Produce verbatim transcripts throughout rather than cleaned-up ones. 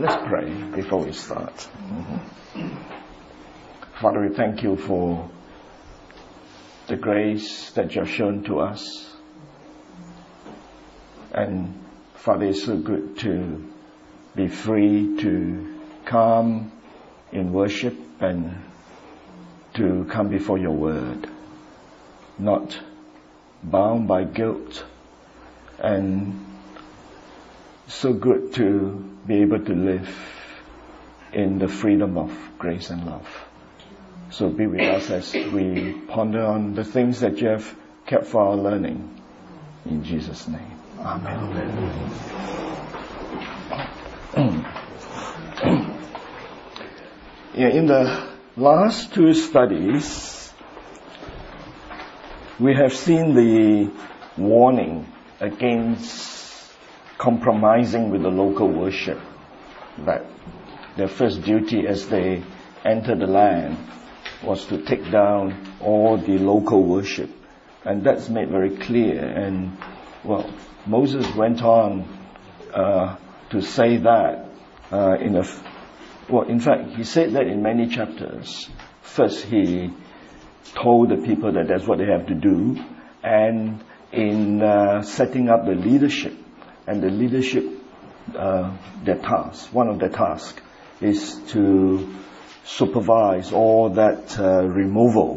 Let's pray before we start. Mm-hmm. Father, we thank you for the grace that you have shown to us. And Father, it's so good to be free to come in worship and to come before your word, not bound by guilt, and so good to be able to live in the freedom of grace and love. So be with us as we ponder on the things that you have kept for our learning. In Jesus' name. Amen. Yeah, in the last two studies, we have seen the warning against compromising with the local worship, that their first duty as they enter the land was to take down all the local worship. And that's made very clear. And, well, Moses went on uh, to say that uh, in a, well, in fact, he said that in many chapters. First, he told the people that that's what they have to do. And in uh, setting up the leadership, and the leadership, uh, their task, one of their tasks is to supervise all that uh, removal.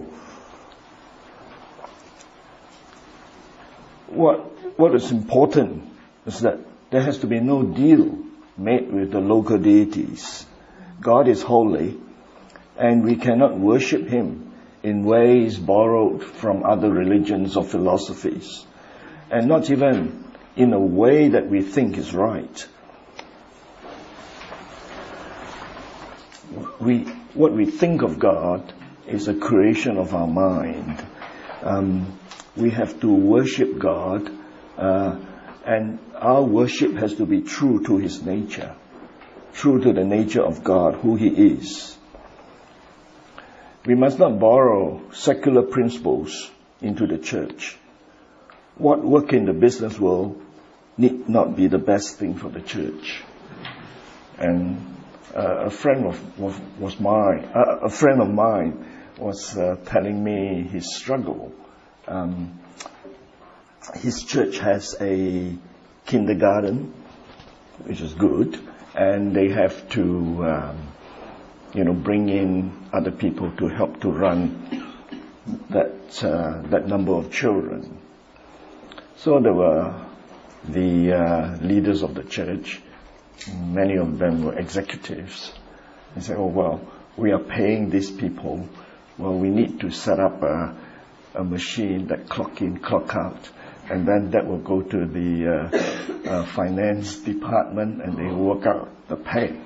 What what is important is that there has to be no deal made with the local deities. God is holy, and we cannot worship Him in ways borrowed from other religions or philosophies, and not even in a way that we think is right. We, what we think of God is a creation of our mind. Um, we have to worship God, uh, and our worship has to be true to His nature, true to the nature of God, who He is. We must not borrow secular principles into the church. What work in the business world need not be the best thing for the church. And uh, a friend of was, was mine, uh, a friend of mine was uh, telling me his struggle. Um, his church has a kindergarten, which is good, and they have to, um, you know, bring in other people to help to run that uh, that number of children. So there were the uh, leaders of the church. Many of them were executives. They said, oh, well, we are paying these people. Well, we need to set up a, a machine that clock in, clock out. And then that will go to the uh, uh, finance department, and they work out the pay.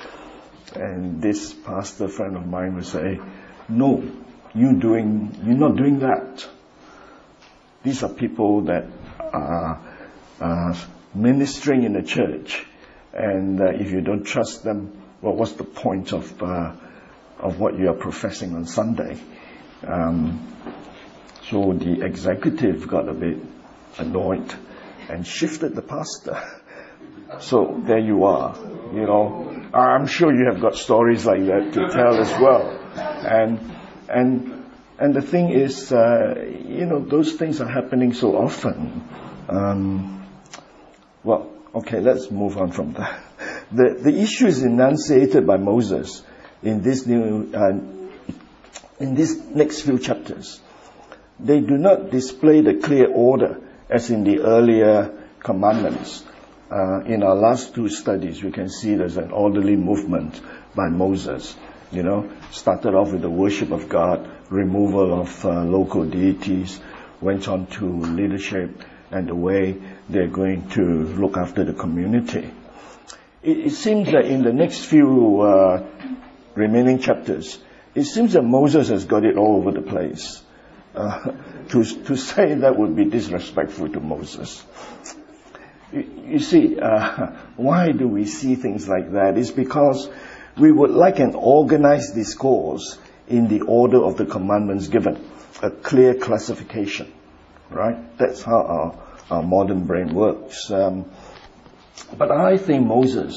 And this pastor friend of mine would say, no, you doing, you're not doing that. These are people that are uh, ministering in the church, and uh, if you don't trust them, well, what's the point of uh, of what you are professing on Sunday? Um, so the executive got a bit annoyed and shifted the pastor. So there you are. You know, I'm sure you have got stories like that to tell as well. And and and the thing is, uh, you know, those things are happening so often. Um, well, okay, let's move on from that. The the issue is enunciated by Moses in this new uh, in these next few chapters. They do not display the clear order as in the earlier commandments. Uh, in our last two studies, we can see there's an orderly movement by Moses. You know, started off with the worship of God, removal of uh, local deities, went on to leadership and the way they're going to look after the community. It, it seems that in the next few uh, remaining chapters, it seems that Moses has got it all over the place. Uh, to, to say that would be disrespectful to Moses. You, you see, uh, why do we see things like that? It's because we would like an organized discourse in the order of the commandments given, a clear classification, right? That's how our, our modern brain works. Um, but I think Moses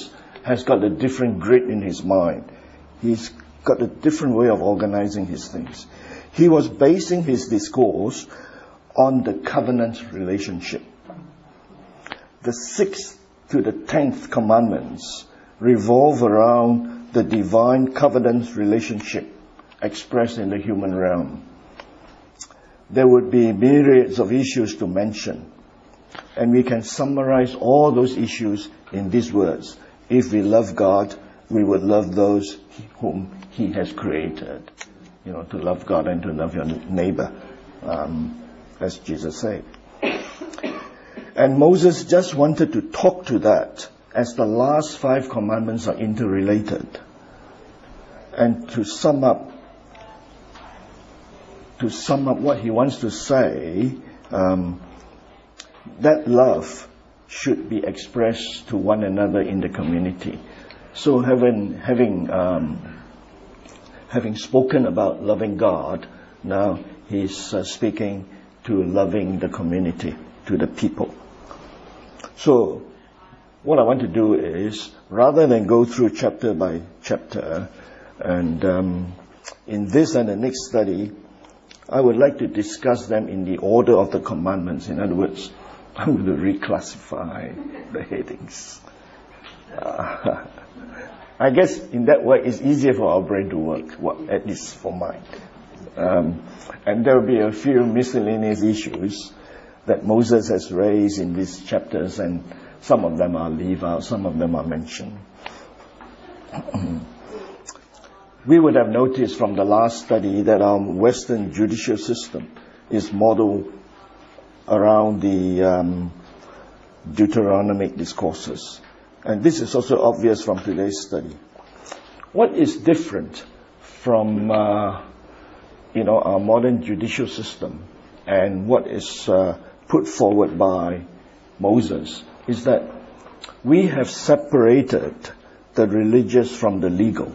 has got a different grid in his mind. He's got a different way of organizing his things. He was basing his discourse on the covenant relationship. The sixth to the tenth commandments revolve around the divine covenant relationship expressed in the human realm. There would be myriads of issues to mention, and we can summarize all those issues in these words. If we love God, we would love those whom He has created. You know, to love God and to love your neighbor, um, as Jesus said. And Moses just wanted to talk to that, as the last five commandments are interrelated. And to sum up, to sum up what he wants to say, um, that love should be expressed to one another in the community. So having having um, having spoken about loving God, now he's uh, speaking to loving the community, to the people. So what I want to do is, rather than go through chapter by chapter, and um, in this and the next study, I would like to discuss them in the order of the commandments. In other words, I'm going to reclassify the headings. Uh, I guess in that way it's easier for our brain to work, well, at least for mine. Um, and there will be a few miscellaneous issues that Moses has raised in these chapters, and some of them I'll leave out, some of them are mentioned. We would have noticed from the last study that our Western judicial system is modeled around the um, Deuteronomic discourses. And this is also obvious from today's study. What is different from, uh, you know, our modern judicial system and what is uh, put forward by Moses is that we have separated the religious from the legal.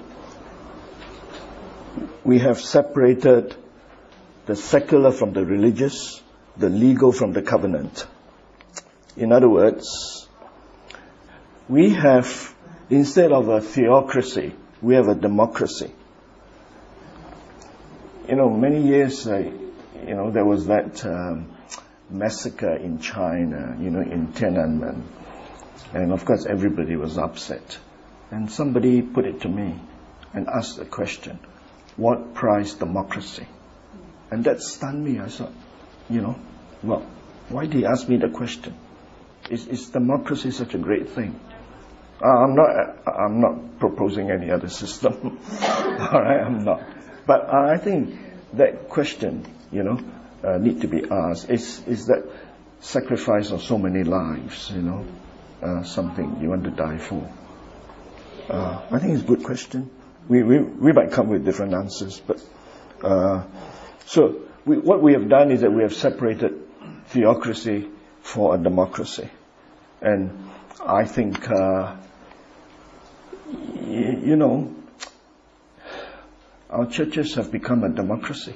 We have separated the secular from the religious, the legal from the covenant. In other words, we have, instead of a theocracy, we have a democracy. You know, many years, uh, you know, there was that um, massacre in China, you know, in Tiananmen. And of course, everybody was upset. And somebody put it to me and asked the question, what price democracy? And that stunned me. I thought, you know, well, why did he ask me the question? Is, is democracy such a great thing? Uh, I'm not. I'm not proposing any other system. All right, I'm not. But uh, I think that question, you know, uh, need to be asked. Is is that sacrifice of so many lives, you know, uh, something you want to die for? Uh, I think it's a good question. We we we might come with different answers, but uh, so we, what we have done is that we have separated theocracy for a democracy, and I think uh, y- you know our churches have become a democracy.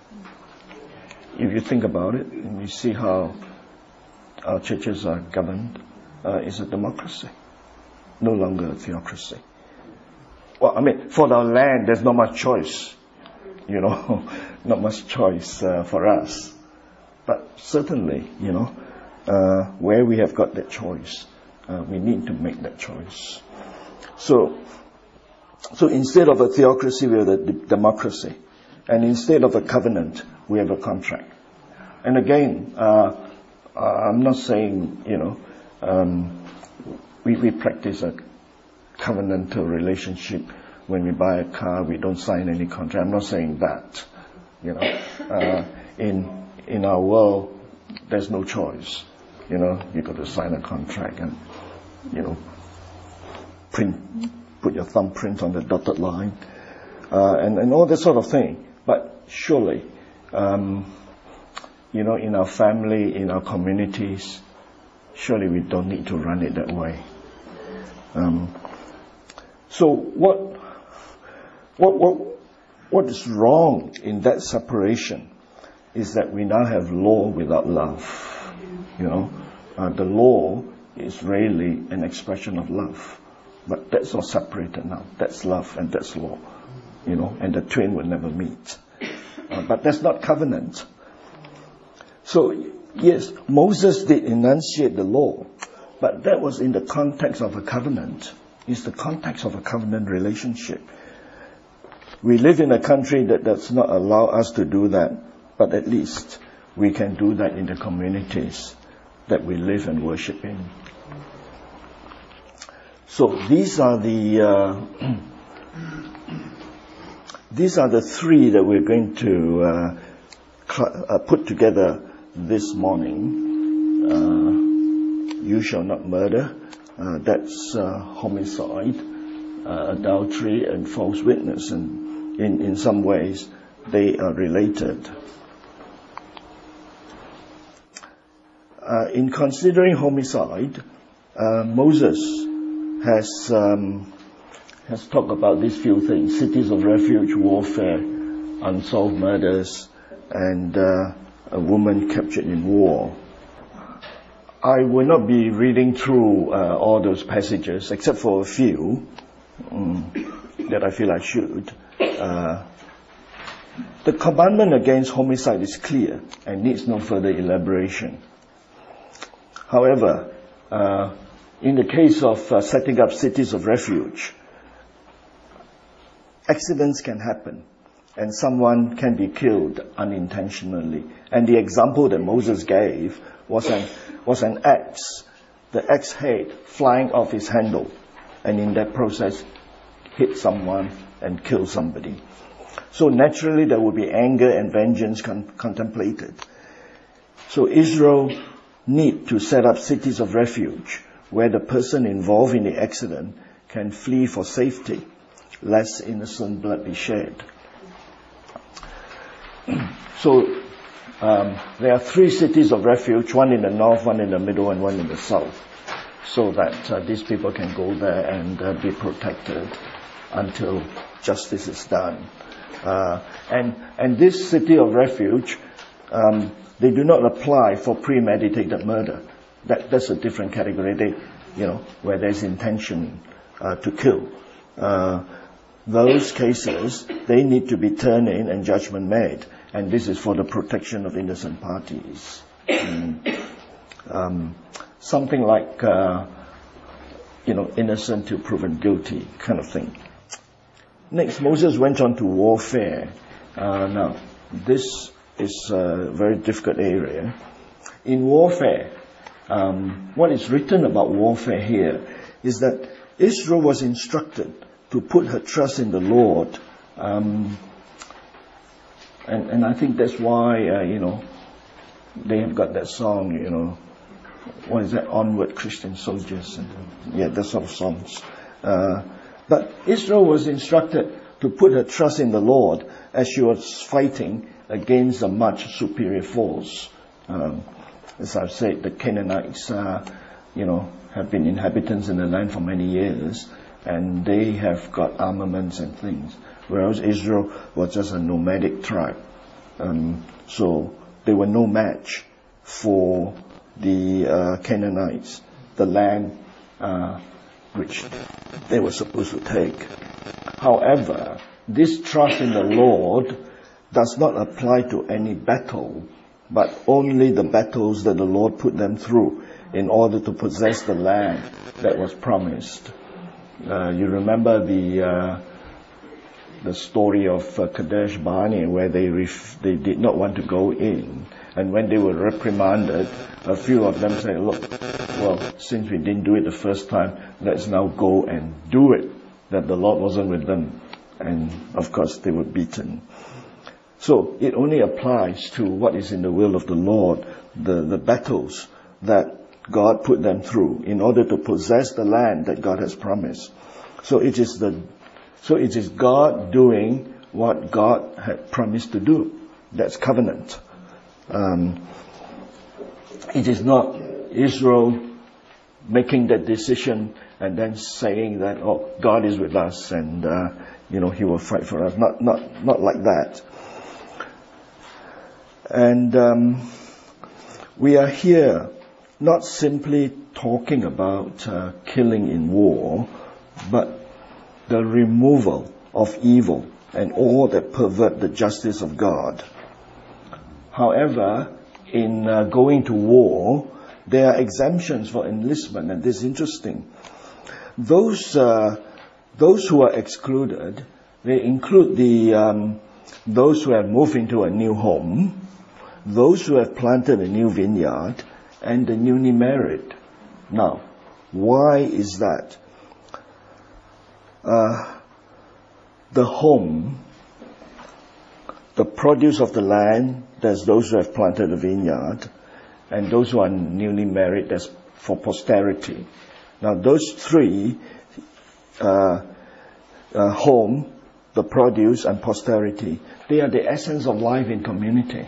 If you think about it, and you see how our churches are governed, uh, it's a democracy, no longer a theocracy. Well, I mean, for our land, there's not much choice, you know, not much choice uh, for us. But certainly, you know, uh, where we have got that choice, uh, we need to make that choice. So, so instead of a theocracy, we have a d- democracy. And instead of a covenant, we have a contract. And again, uh, I'm not saying, you know, um, we, we practice a covenantal relationship. When we buy a car, we don't sign any contract. I'm not saying that. You know, uh, in in our world, there's no choice. You know, you got to sign a contract and, you know, print, put your thumbprint on the dotted line, uh, and and all that sort of thing. But surely, um, you know, in our family, in our communities, surely we don't need to run it that way. Um, So what, what, what, what is wrong in that separation is that we now have law without love. You know, uh, the law is really an expression of love. But that's not separated now. That's love and that's law. You know, and the twain will never meet. Uh, but that's not covenant. So, yes, Moses did enunciate the law, but that was in the context of a covenant. It's the context of a covenant relationship. We live in a country that does not allow us to do that, but at least we can do that in the communities that we live and worship in. So these are the uh, these are the three that we're going to uh, cl- uh, put together this morning. Uh, you shall not murder. Uh, that's uh, homicide, uh, adultery, and false witness, and in in some ways they are related. Uh, in considering homicide, uh, Moses has um, has talked about these few things: cities of refuge, warfare, unsolved murders, and uh, a woman captured in war. I will not be reading through uh, all those passages, except for a few um, that I feel I should. Uh, the commandment against homicide is clear and needs no further elaboration. However, uh, in the case of uh, setting up cities of refuge, accidents can happen and someone can be killed unintentionally. And the example that Moses gave was an, was an axe, the axe head flying off his handle, and in that process hit someone and kill somebody. So naturally there will be anger and vengeance con- contemplated. So Israel need to set up cities of refuge where the person involved in the accident can flee for safety, lest innocent blood be shed. So um, there are three cities of refuge, one in the north, one in the middle, and one in the south, so that uh, these people can go there and uh, be protected until justice is done. Uh, and and this city of refuge, um, they do not apply for premeditated murder. That that's a different category. They, you know, where there's intention uh, to kill. Uh, those cases, they need to be turned in and judgment made. And this is for the protection of innocent parties. And, um, something like, uh, you know, innocent till proven guilty kind of thing. Next, Moses went on to warfare. Uh, now, this is a very difficult area. In warfare, um, what is written about warfare here is that Israel was instructed to put her trust in the Lord. Um, and, and I think that's why, uh, you know, they have got that song, you know, what is that, Onward Christian Soldiers, and yeah, that sort of songs. Uh, but Israel was instructed to put her trust in the Lord as she was fighting against a much superior force. Um, as I've said, the Canaanites, uh, you know, have been inhabitants in the land for many years, and they have got armaments and things, whereas Israel was just a nomadic tribe. Um, so they were no match for the uh, Canaanites, the land uh, which they were supposed to take. However, this trust in the Lord does not apply to any battle, but only the battles that the Lord put them through in order to possess the land that was promised. Uh, you remember the uh, the story of uh, Kadesh Barnea, where they ref- they did not want to go in, and when they were reprimanded, a few of them said, "Look, well, since we didn't do it the first time, let's now go and do it." That the Lord wasn't with them, and of course they were beaten. So it only applies to what is in the will of the Lord, the, the battles that God put them through in order to possess the land that God has promised. So it is the, so it is God doing what God had promised to do. That's covenant. Um, it is not Israel making that decision and then saying that, oh, God is with us and, uh, you know, He will fight for us. Not, not, not like that. And um, we are here not simply talking about uh, killing in war, but the removal of evil and all that pervert the justice of God. However, in uh, going to war, there are exemptions for enlistment, and this is interesting. Those uh, those who are excluded, they include the um, those who have moved into a new home, those who have planted a new vineyard, and the newly married. Now, why is that? Uh, the home, the produce of the land, there's those who have planted a vineyard, and those who are newly married, that's for posterity. Now, those three, uh, uh, home, the produce, and posterity, they are the essence of life in community.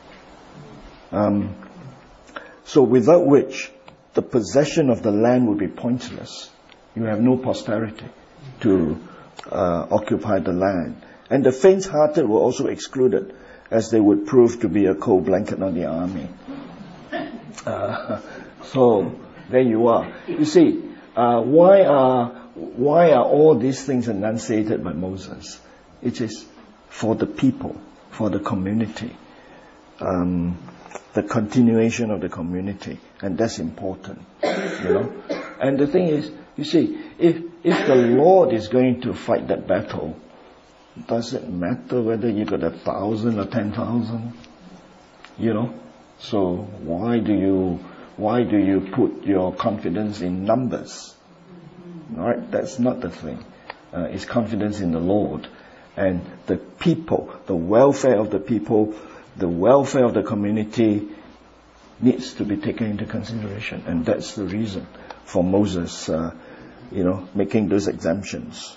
Um, so without which, the possession of the land would be pointless. You have no posterity to uh, occupy the land. And the faint-hearted were also excluded, as they would prove to be a cold blanket on the army. Uh, so there you are. You see, uh, why are why are all these things enunciated by Moses? It is for the people, for the community, um, the continuation of the community, and that's important, you know. And the thing is, you see, if if the Lord is going to fight that battle, does it matter whether you got a thousand or ten thousand? You know. So why do you why do you put your confidence in numbers? All right, that's not the thing. Uh, it's confidence in the Lord and the people, the welfare of the people, the welfare of the community needs to be taken into consideration, and that's the reason for Moses, uh, you know, making those exemptions.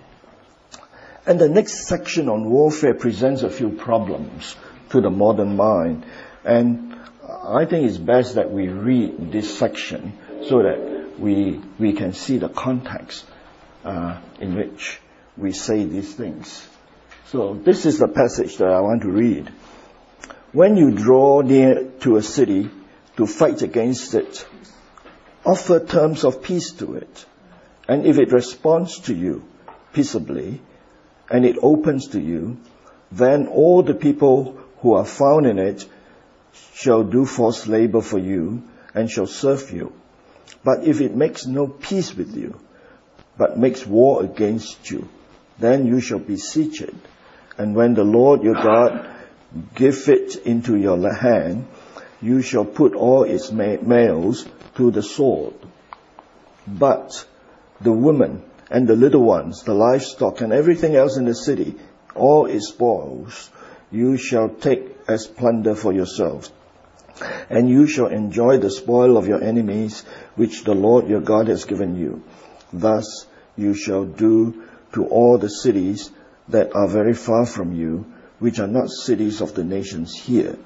And the next section on warfare presents a few problems to the modern mind. And I think it's best that we read this section so that we we can see the context uh, in which we say these things. So this is the passage that I want to read. When you draw near to a city to fight against it, offer terms of peace to it. And if it responds to you peaceably, and it opens to you, then all the people who are found in it shall do forced labor for you and shall serve you. But if it makes no peace with you, but makes war against you, then you shall besiege it. And when the Lord your God give it into your hand, you shall put all its ma- males to the sword. But the women and the little ones, the livestock and everything else in the city, all its spoils, you shall take as plunder for yourselves. And you shall enjoy the spoil of your enemies, which the Lord your God has given you. Thus you shall do to all the cities that are very far from you, which are not cities of the nations here.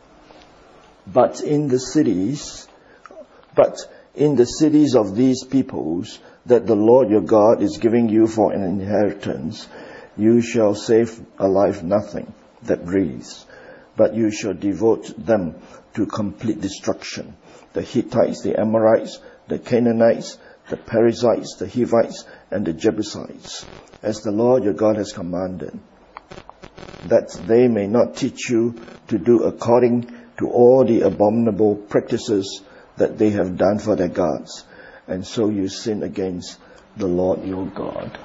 But in the cities, but in the cities of these peoples that the Lord your God is giving you for an inheritance, you shall save alive nothing that breathes, but you shall devote them to complete destruction. The Hittites, the Amorites, the Canaanites, the Perizzites, the Hivites, and the Jebusites, as the Lord your God has commanded, that they may not teach you to do according to all the abominable practices that they have done for their gods, and so you sin against the Lord your God.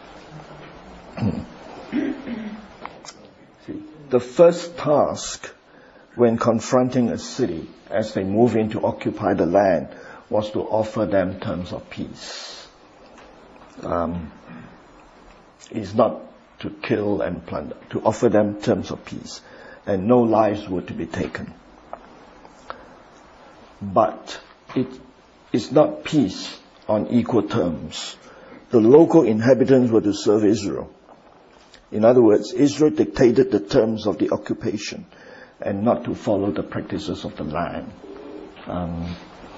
See, the first task when confronting a city as they move in to occupy the land was to offer them terms of peace. Um, it's not to kill and plunder, to offer them terms of peace, and no lives were to be taken. But it is not peace on equal terms. The local inhabitants were to serve Israel. In other words, Israel dictated the terms of the occupation and not to follow the practices of the land. Um,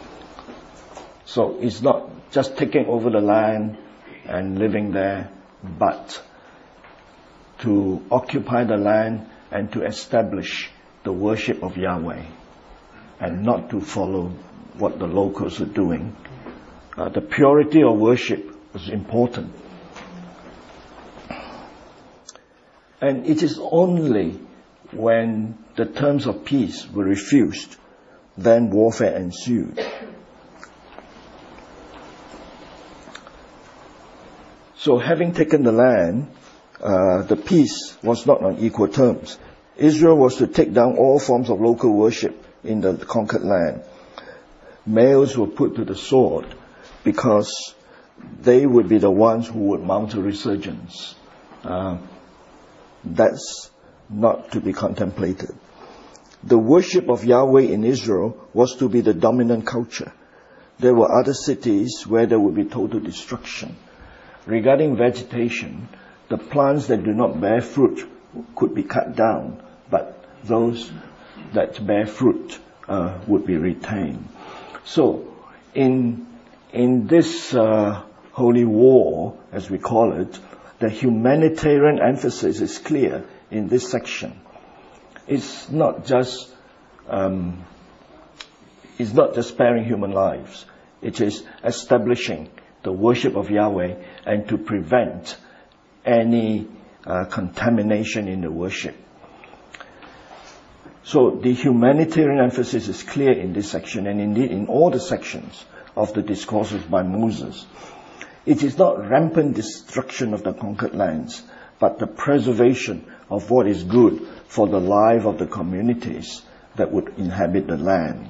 so it's not just taking over the land and living there, but to occupy the land and to establish the worship of Yahweh, and not to follow what the locals are doing. Uh, the purity of worship was important. And it is only when the terms of peace were refused, then warfare ensued. So having taken the land, uh, the peace was not on equal terms. Israel was to take down all forms of local worship in the conquered land. Males were put to the sword because they would be the ones who would mount a resurgence. Uh, that's not to be contemplated. The worship of Yahweh in Israel was to be the dominant culture. There were other cities where there would be total destruction. Regarding vegetation, the plants that do not bear fruit could be cut down, but those that bear fruit uh, would be retained. So, in in this uh, holy war, as we call it, the humanitarian emphasis is clear in this section. It's not just um, it's not just sparing human lives. It is establishing the worship of Yahweh and to prevent any uh, contamination in the worship. So the humanitarian emphasis is clear in this section, and indeed in all the sections of the discourses by Moses. It is not rampant destruction of the conquered lands, but the preservation of what is good for the life of the communities that would inhabit the land.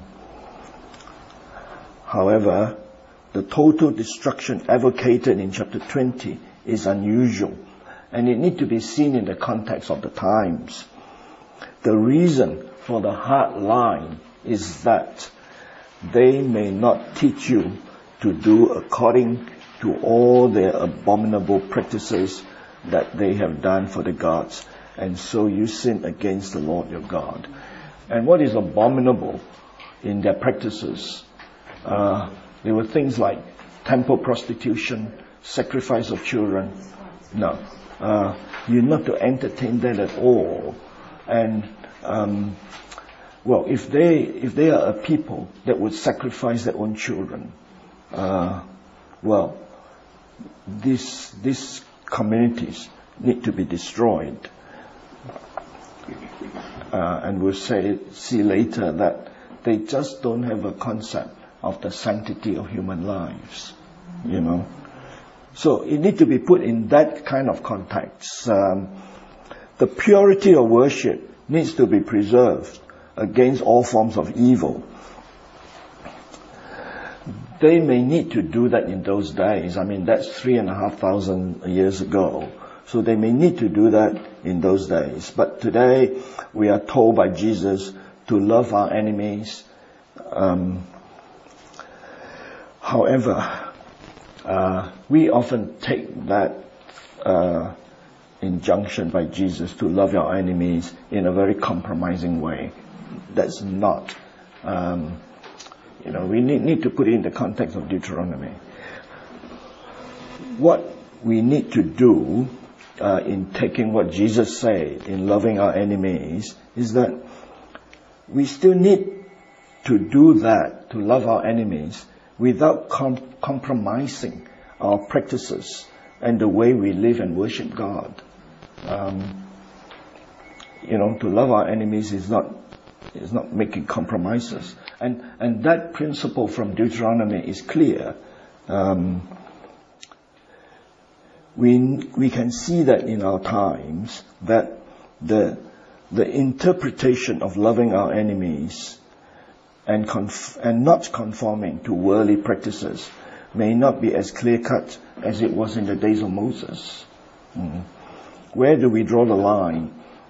However, the total destruction advocated in chapter twenty is unusual, and it needs to be seen in the context of the times. The reason for the hard line is that they may not teach you to do according to all their abominable practices that they have done for the gods, and so you sin against the Lord your God. And what is abominable in their practices? Uh, there were things like temple prostitution, sacrifice of children. No, uh, you're not to entertain that at all. And um, well, if they if they are a people that would sacrifice their own children, uh, well, these these communities need to be destroyed. Uh, and we'll say see later that they just don't have a concept of the sanctity of human lives, you know. So it needs to be put in that kind of context. Um, the purity of worship needs to be preserved against all forms of evil. They may need to do that in those days. I mean, that's three and a half thousand years ago. So they may need to do that in those days. But today, we are told by Jesus to love our enemies. Um, however, uh, we often take that uh, injunction by Jesus to love our enemies in a very compromising way. That's not, um, you know, we need, need to put it in the context of Deuteronomy. What we need to do uh, in taking what Jesus said in loving our enemies is that we still need to do that, to love our enemies, without com- compromising our practices and the way we live and worship God. Um, you know, to love our enemies is not is not making compromises, and and that principle from Deuteronomy is clear. Um, we we can see that in our times that the the interpretation of loving our enemies and conf- and not conforming to worldly practices may not be as clear-cut as it was in the days of Moses. Mm. Where do we draw the line?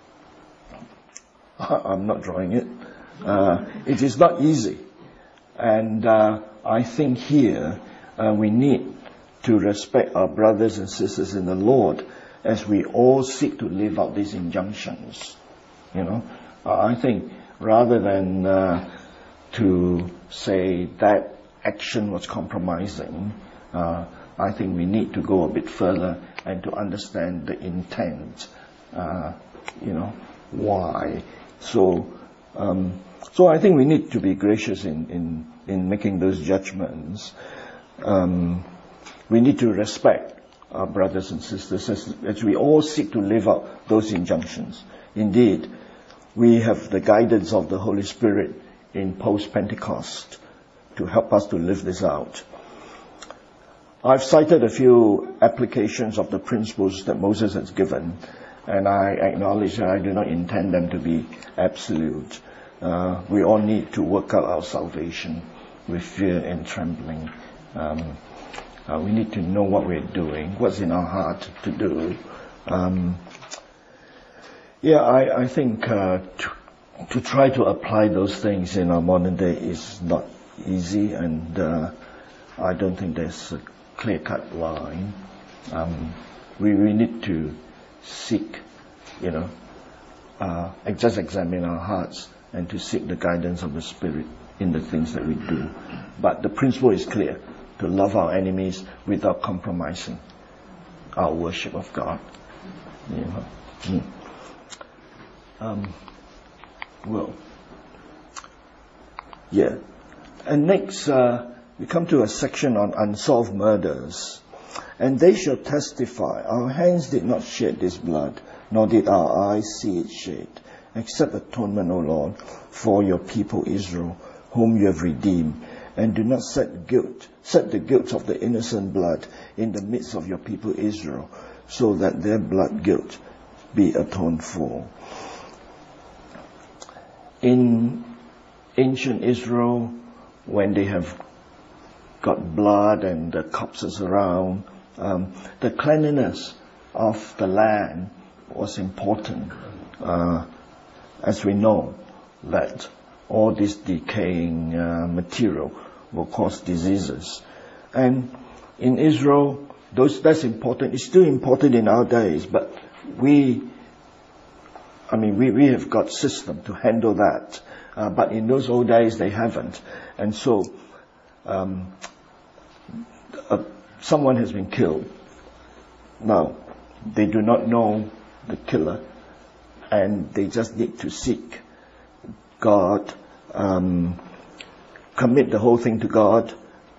I'm not drawing it. Uh, it is not easy. And uh, I think here uh, we need to respect our brothers and sisters in the Lord as we all seek to live out these injunctions. You know, uh, I think rather than uh, to say that action was compromising, uh, I think we need to go a bit further and to understand the intent, uh, you know, why. So, um, so I think we need to be gracious in, in, in making those judgments. Um, we need to respect our brothers and sisters as, as we all seek to live out those injunctions. Indeed, we have the guidance of the Holy Spirit in post-Pentecost to help us to live this out. I've cited a few applications of the principles that Moses has given, and I acknowledge that I do not intend them to be absolute. Uh, we all need to work out our salvation with fear and trembling. Um, uh, we need to know what we're doing, what's in our heart to do. Um, yeah, I, I think uh, to, to try to apply those things in our modern day is not easy, and uh, I don't think there's a clear-cut line. Um, we, we need to seek, you know, uh, just examine our hearts and to seek the guidance of the Spirit in the things that we do. But the principle is clear, to love our enemies without compromising our worship of God. You know. Mm. Um, well, yeah. And next, uh, we come to a section on unsolved murders. And they shall testify, our hands did not shed this blood, nor did our eyes see it shed, except atonement, O Lord, for your people Israel, whom you have redeemed, and do not set guilt, set the guilt of the innocent blood in the midst of your people Israel, so that their blood guilt be atoned for. In ancient Israel, when they have got blood and the corpses around, um, the cleanliness of the land was important. Uh, as we know that all this decaying uh, material will cause diseases. And in Israel, those that's important. It's still important in our days, but we, I mean, we, we have got system to handle that. Uh, but in those old days, they haven't. And so, um, uh, someone has been killed. Now, they do not know the killer, and they just need to seek God, um, commit the whole thing to God,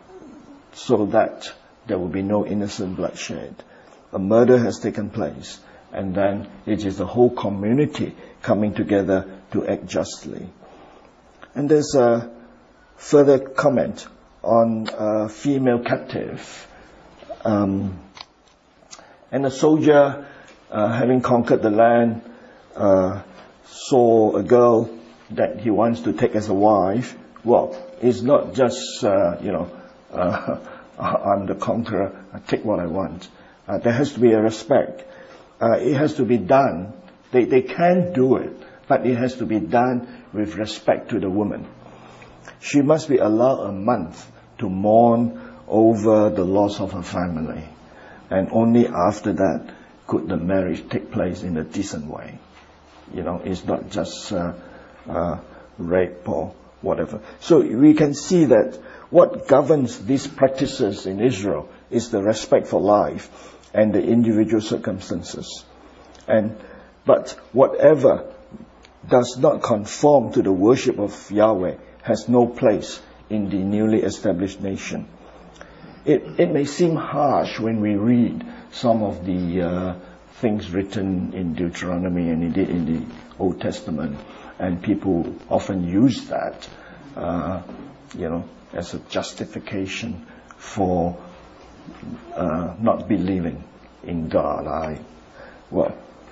so that there will be no innocent bloodshed. A murder has taken place, and then it is the whole community coming together to act justly. And there's a further comment on a female captive. Um, and a soldier, uh, having conquered the land, uh, saw a girl that he wants to take as a wife. Well, it's not just, uh, you know, uh, I'm the conqueror, I take what I want. Uh, there has to be a respect. Uh, it has to be done. They, they can do it, but it has to be done with respect to the woman. She must be allowed a month to mourn over the loss of her family. And only after that could the marriage take place in a decent way. You know, it's not just uh, uh, rape or whatever. So we can see that what governs these practices in Israel is the respect for life and the individual circumstances. And but whatever does not conform to the worship of Yahweh has no place in the newly established nation. It, it may seem harsh when we read some of the uh, things written in Deuteronomy and indeed in the Old Testament, and people often use that, uh, you know, as a justification for uh, not believing in God. I, well,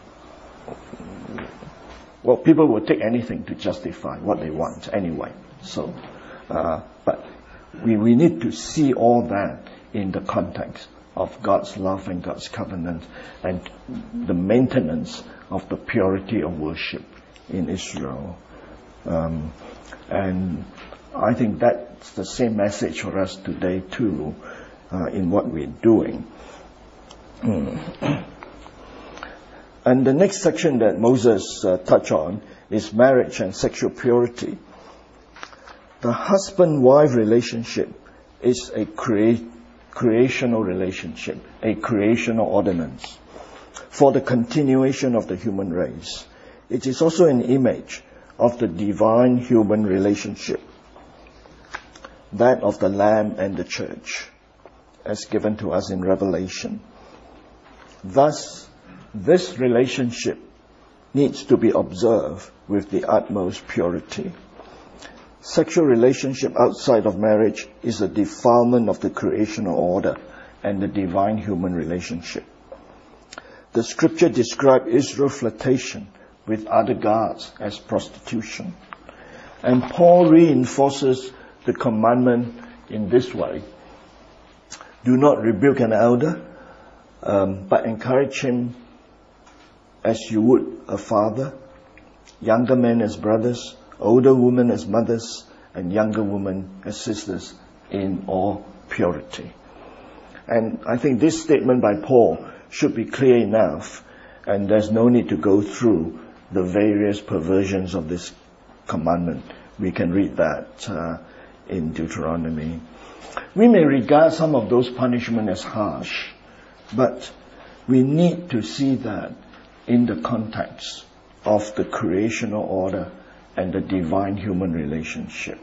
well, people will take anything to justify what they want anyway. So, uh, but we, we need to see all that in the context of God's love and God's covenant and the maintenance of the purity of worship in Israel. Um, and I think that's the same message for us today too, uh, in what we're doing. Mm. And the next section that Moses uh, touched on is marriage and sexual purity. The husband-wife relationship is a crea- creational relationship, a creational ordinance for the continuation of the human race. It is also an image of the divine human relationship, that of the Lamb and the church, as given to us in Revelation. Thus, this relationship needs to be observed with the utmost purity. Sexual relationship outside of marriage is a defilement of the creational order and the divine human relationship. The scripture describes Israel's flirtation with other gods as prostitution. And Paul reinforces the commandment in this way. Do not rebuke an elder, um, but encourage him as you would a father, younger men as brothers, older women as mothers, and younger women as sisters in all purity. And I think this statement by Paul should be clear enough, and there's no need to go through the various perversions of this commandment. We can read that uh, in Deuteronomy. We may regard some of those punishments as harsh, but we need to see that in the context of the creational order and the divine human relationship.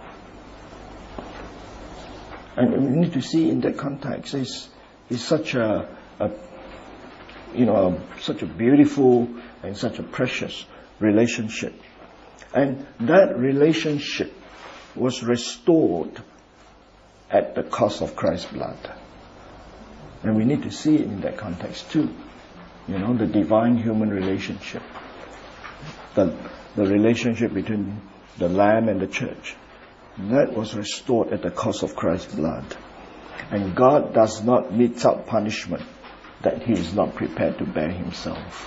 And we need to see in that context is is such a, a you know a, such a beautiful and such a precious relationship, and that relationship was restored at the cost of Christ's blood, and we need to see it in that context too. You know, the divine human relationship, the the relationship between the Lamb and the church. That was restored at the cost of Christ's blood. And God does not mete out punishment that He is not prepared to bear Himself.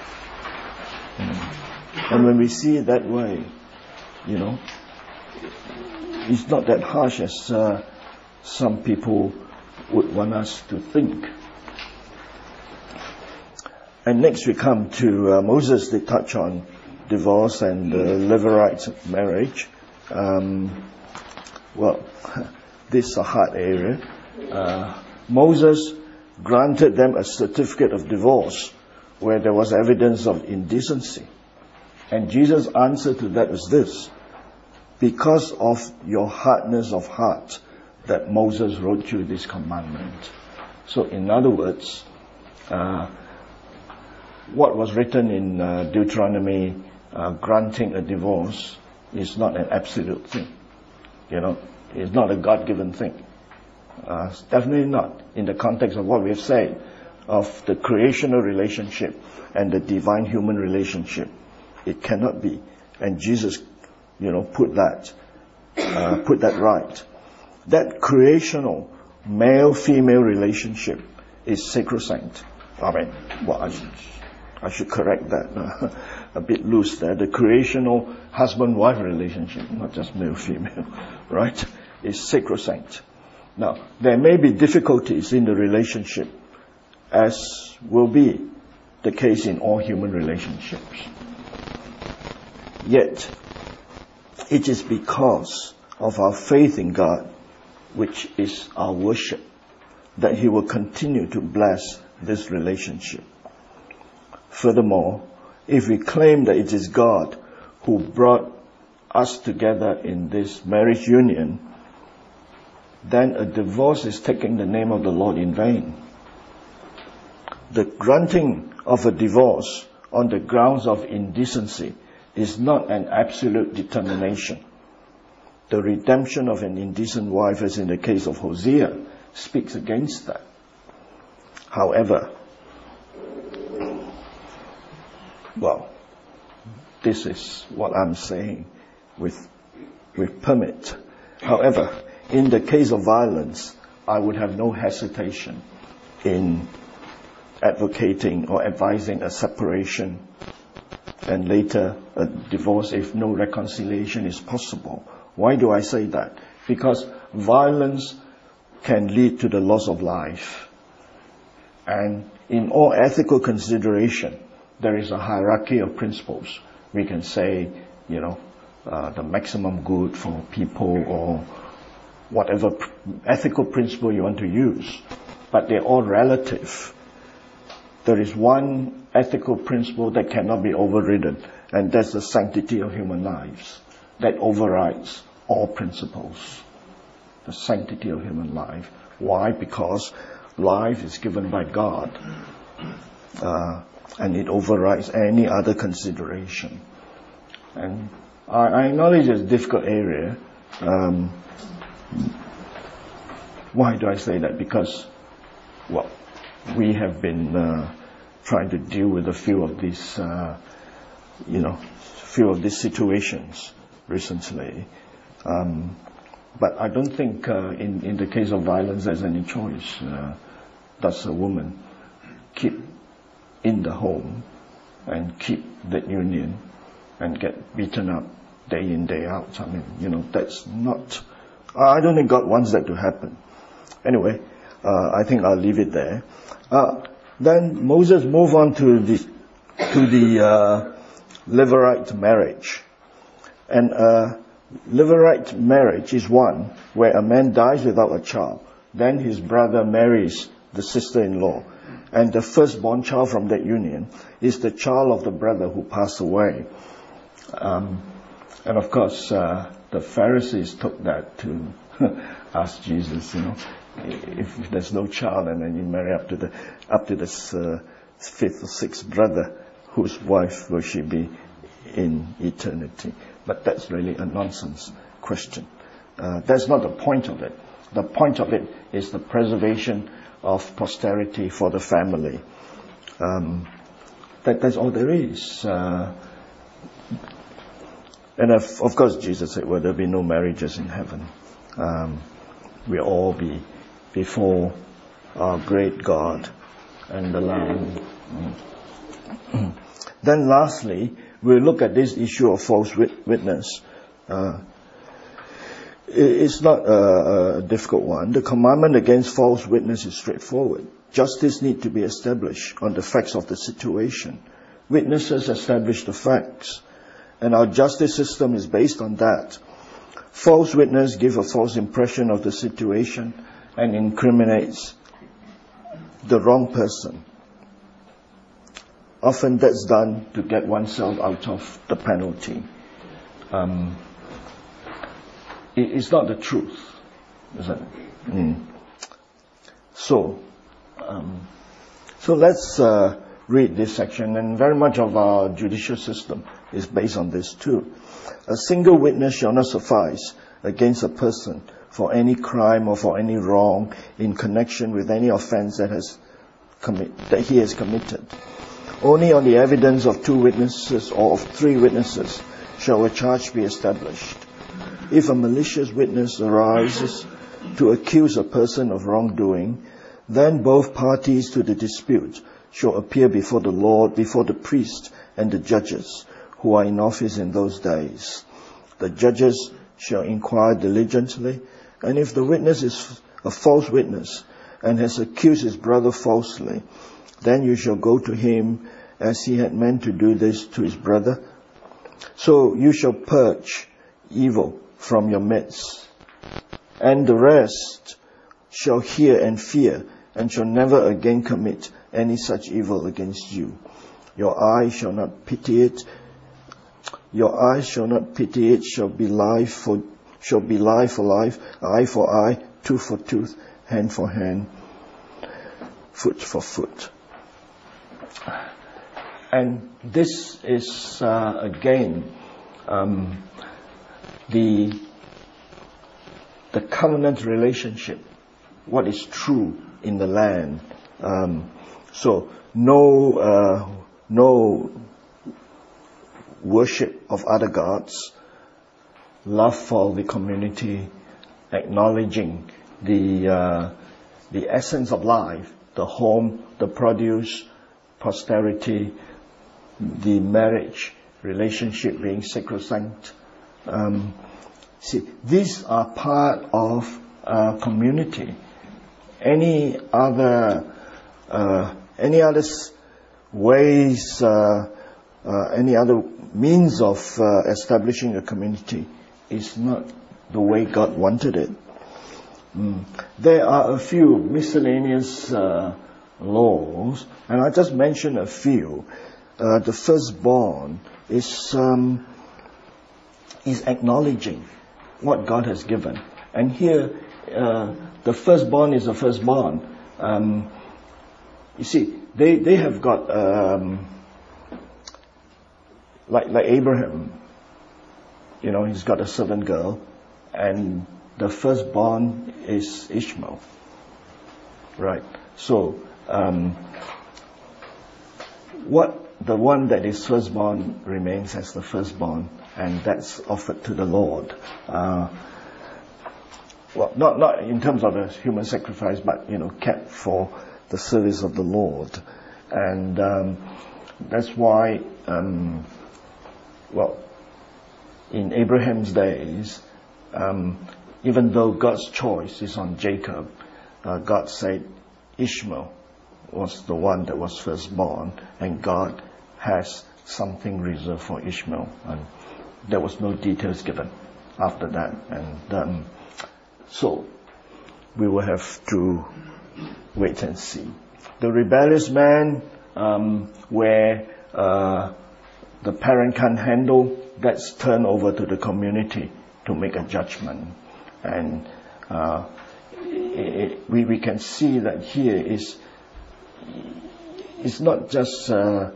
And when we see it that way, you know, it's not that harsh as uh, some people would want us to think. And next we come to uh, Moses. They touch on divorce and the Levirate marriage. Um, well, this is a hard area. Uh, Moses granted them a certificate of divorce where there was evidence of indecency. And Jesus' answer to that was this: because of your hardness of heart that Moses wrote you this commandment. So in other words, uh, what was written in uh, Deuteronomy uh, granting a divorce is not an absolute thing. You know, it's not a God-given thing. Uh, it's definitely not in the context of what we have said of the creational relationship and the divine human relationship. It cannot be. And Jesus, you know, put that, uh, put that right. That creational male-female relationship is sacrosanct. I mean, well, I should, I should correct that. Uh, a bit loose there. The creational husband-wife relationship, not just male-female, right, is sacrosanct. Now, there may be difficulties in the relationship, as will be the case in all human relationships. Yet, it is because of our faith in God, which is our worship, that He will continue to bless this relationship. Furthermore, if we claim that it is God who brought us together in this marriage union, then a divorce is taking the name of the Lord in vain. The granting of a divorce on the grounds of indecency is not an absolute determination. The redemption of an indecent wife, as in the case of Hosea, speaks against that. However, well, this is what I'm saying with, with permit. However, in the case of violence, I would have no hesitation in advocating or advising a separation and later a divorce if no reconciliation is possible. Why do I say that? Because violence can lead to the loss of life. And in all ethical consideration, there is a hierarchy of principles. We can say, you know, uh, the maximum good for people or whatever pr- ethical principle you want to use. But they're all relative. There is one ethical principle that cannot be overridden, and that's the sanctity of human lives. That overrides all principles. The sanctity of human life. Why? Because life is given by God. uh, and it overrides any other consideration. And I, I acknowledge it's a difficult area. Um, why do I say that? Because, well, we have been uh, trying to deal with a few of these, uh, you know, few of these situations recently. Um, but I don't think uh, in, in the case of violence there's any choice. Uh, does a woman keep in the home and keep that union and get beaten up day in, day out? I mean, you know, that's not, I don't think God wants that to happen. Anyway, uh, I think I'll leave it there. Uh, then Moses moved on to the, to the uh, Levirate marriage. And uh, Levirate marriage is one where a man dies without a child. Then his brother marries the sister-in-law. And the firstborn child from that union is the child of the brother who passed away. Um, and of course, uh, the Pharisees took that to ask Jesus, you know, if there's no child and then you marry up to the up to the uh, fifth or sixth brother, whose wife will she be in eternity? But that's really a nonsense question. Uh, that's not the point of it. The point of it is the preservation of posterity for the family. Um, that, that's all there is. Uh, and of, of course, Jesus said, well, there'll be no marriages in heaven. Um, we'll all be before our great God and the Lamb. Then lastly, we'll look at this issue of false witness. Uh, it's not a, a difficult one. The commandment against false witness is straightforward. Justice needs to be established on the facts of the situation. Witnesses establish the facts, and our justice system is based on that. False witness give a false impression of the situation and incriminates the wrong person. Often that's done to get oneself out of the penalty. Um, it, it's not the truth, is it? Mm. So, um, so let's uh, read this section, and very much of our judicial system is based on this too. A single witness shall not suffice against a person for any crime or for any wrong in connection with any offense that has commit, that he has committed. Only on the evidence of two witnesses or of three witnesses shall a charge be established. If a malicious witness arises to accuse a person of wrongdoing, then both parties to the dispute shall appear before the Lord, before the priest and the judges who are in office in those days. The judges shall inquire diligently, and if the witness is a false witness and has accused his brother falsely, then you shall go to him as he had meant to do this to his brother. So you shall purge evil from your midst. And the rest shall hear and fear, and shall never again commit any such evil against you. Your eye shall not pity it. Your eye shall not pity it. Shall be life for shall be life for life, eye for eye, tooth for tooth, hand for hand, foot for foot. And this is uh, again um, the the covenant relationship, what is true in the land. Um, so no uh, no worship of other gods, love for the community, acknowledging the uh, the essence of life, the home, the produce, posterity, the marriage relationship being sacrosanct. Um, see, these are part of a community. Any other, uh, any other ways, uh, uh, any other means of uh, establishing a community is not the way God wanted it. Mm. There are a few miscellaneous uh, laws, and I just mentioned a few. Uh, the firstborn is um, is acknowledging what God has given, and here uh, the firstborn is the firstborn. Um, you see, they, they have got, um, like, like Abraham, you know, he's got a servant girl, and the firstborn is Ishmael. Right? So, um, what the one that is firstborn remains as the firstborn, and that's offered to the Lord. Uh, well, not not in terms of a human sacrifice, but you know, kept for the service of the Lord, and um, that's why, um, well, in Abraham's days, um, even though God's choice is on Jacob, uh, God said Ishmael was the one that was firstborn, and God has something reserved for Ishmael, and there was no details given after that, and um, so we will have to wait and see. The rebellious man, um, where uh, the parent can't handle, that's turned over to the community to make a judgment, and uh, it, we we can see that here is it's not just uh,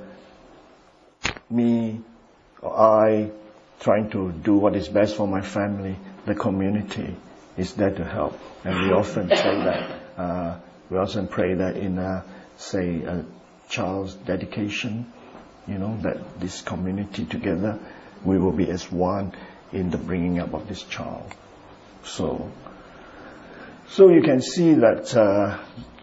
me or I trying to do what is best for my family. The community is there to help, and we often say that. Uh, we often pray that in, uh, say, a child's dedication. You know, that this community together, we will be as one in the bringing up of this child. So, so you can see that uh,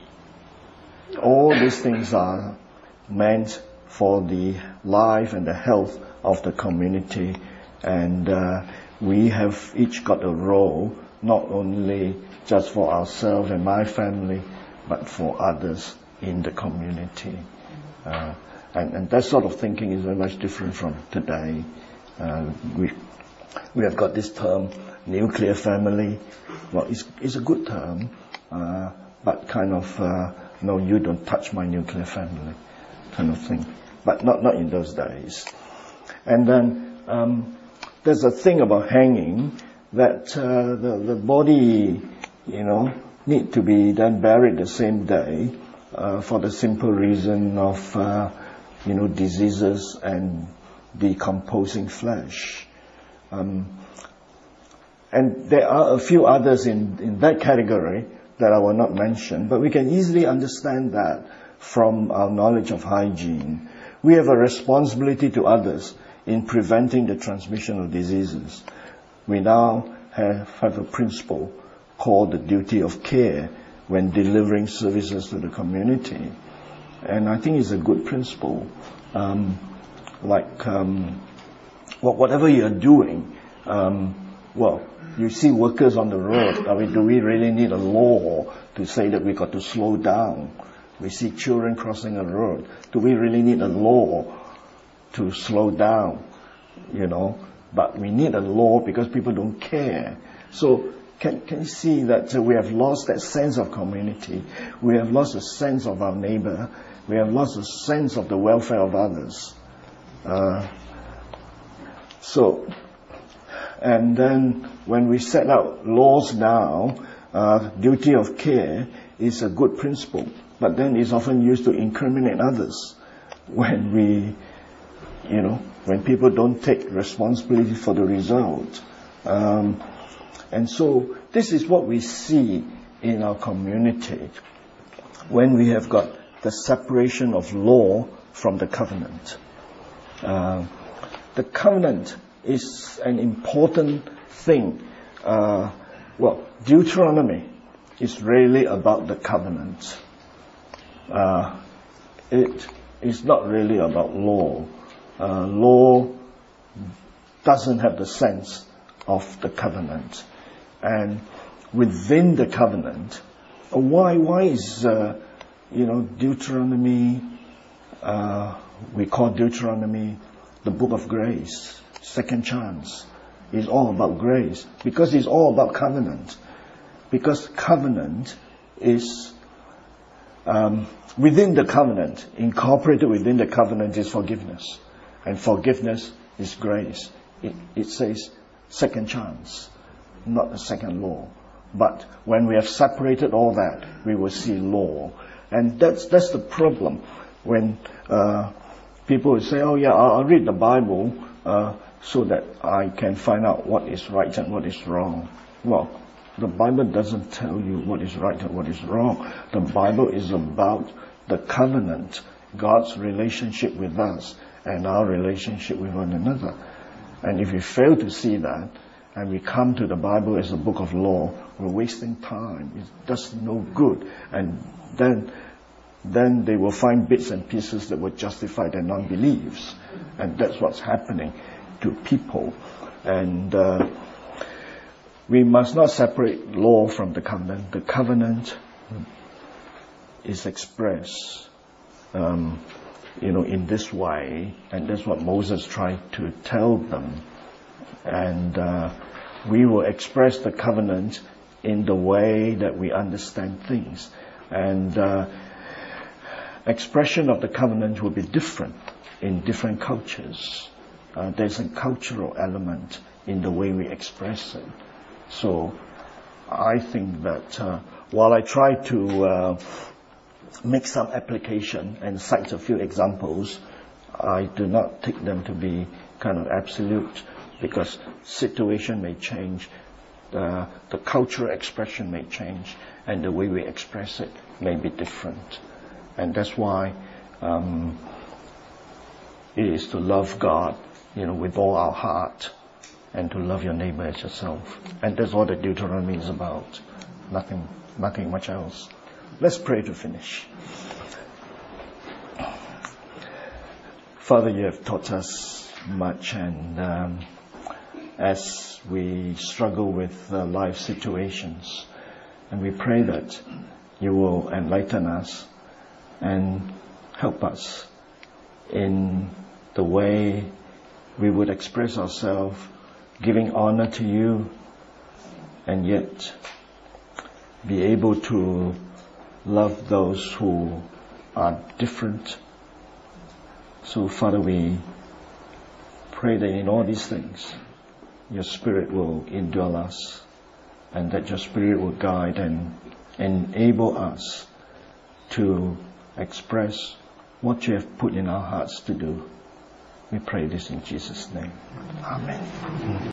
all these things are meant for the life and the health of the community, and uh, we have each got a role, not only just for ourselves and my family, but for others in the community. Uh, and, and that sort of thinking is very much different from today. Uh, we we have got this term, nuclear family. Well, it's, it's a good term, uh, but kind of, uh, no, you don't touch my nuclear family kind of thing. But not, not in those days. And then um, there's a thing about hanging that uh, the, the body, you know, need to be then buried the same day uh, for the simple reason of, uh, you know, diseases and decomposing flesh. Um, and there are a few others in, in that category that I will not mention, but we can easily understand that from our knowledge of hygiene. We have a responsibility to others in preventing the transmission of diseases. We now have, have a principle called the duty of care when delivering services to the community. And I think it's a good principle. Um, like, um, well, whatever you're doing, um, well, you see workers on the road. I mean, do we really need a law to say that we got to slow down? We see children crossing a road. Do we really need a law to slow down? You know, but we need a law because people don't care. So can can you see that uh, we have lost that sense of community? We have lost a sense of our neighbor. We have lost a sense of the welfare of others. Uh, so, and then when we set out laws now, uh, duty of care is a good principle, but then it's often used to incriminate others when we, you know, when people don't take responsibility for the result. Um, and so this is what we see in our community when we have got the separation of law from the covenant. Uh, the covenant is an important thing. Uh, well, Deuteronomy is really about the covenant. Uh, it is not really about law. Uh, law doesn't have the sense of the covenant. And within the covenant, why why is uh, you know Deuteronomy? Uh, we call Deuteronomy the book of grace, second chance. It's all about grace because it's all about covenant. Because covenant is um, within the covenant, incorporated within the covenant is forgiveness. And forgiveness is grace. It, it says second chance, not a second law. But when we have separated all that, we will see law. And that's that's the problem when uh, people will say, oh yeah, I'll, I'll read the Bible uh, so that I can find out what is right and what is wrong. Well, the Bible doesn't tell you what is right and what is wrong. The Bible is about the covenant, God's relationship with us and our relationship with one another. And if we fail to see that, and we come to the Bible as a book of law, we're wasting time. It does no good. And then then they will find bits and pieces that will justify their non-beliefs. And that's what's happening to people. And uh, we must not separate law from the covenant. The covenant is expressed um, you know, in this way. And that's what Moses tried to tell them. And uh, we will express the covenant in the way that we understand things. And uh, expression of the covenant will be different in different cultures. Uh, there's a cultural element in the way we express it. So I think that uh, while I try to uh, make some application and cite a few examples, I do not take them to be kind of absolute, because situation may change, uh, the cultural expression may change, and the way we express it may be different. And that's why um, it is to love God, you know, with all our heart, and to love your neighbor as yourself. And that's all that Deuteronomy is about. Nothing, nothing much else. Let's pray to finish. Father, you have taught us much, and um, as we struggle with uh, life situations, and we pray that you will enlighten us and help us in the way we would express ourselves, giving honor to you, and yet be able to love those who are different. So Father, we pray that in all these things, your Spirit will indwell us, and that your Spirit will guide and enable us to express what you have put in our hearts to do. We pray this in Jesus' name. Amen.